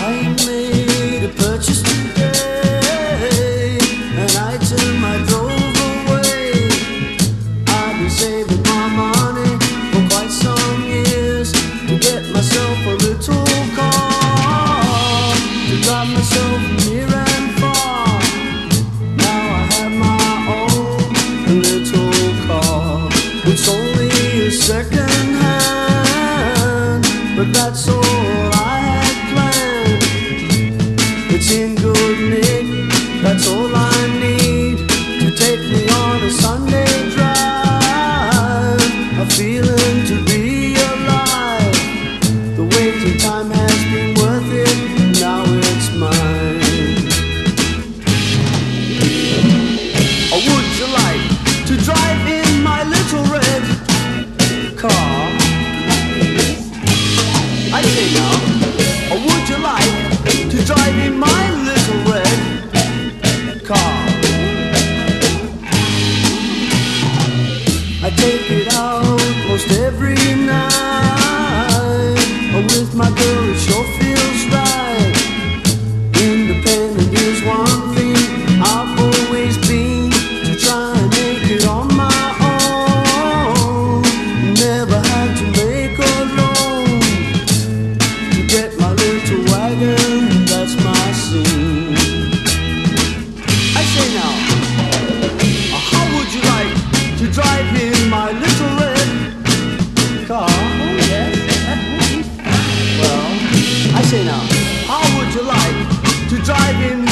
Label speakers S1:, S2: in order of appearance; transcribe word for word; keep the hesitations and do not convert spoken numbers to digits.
S1: I made a purchase today, an item I drove away. I've been saving my money for quite some years to get myself a little car to drive myself near and far. Now I have my own little car. It's only a second hand, but that's all I had planned. It's in good nick, that's all I need to take me on a Sunday drive. A feeling to be alive. The waiting time has been worth it, now it's mine. Or would you like to drive in my little red car? I say now, or would you like to drive in my little red car? I take it out most every night. With my girl it sure feels right. Independent is one thing I've always been, to try and make it on my own. Never had to make a loan to get my little wagon, that's my scene. I say now, how would you like to drive in my little red car?
S2: Oh yes, that would be fine.
S1: Well, I say now, how would you like to drive in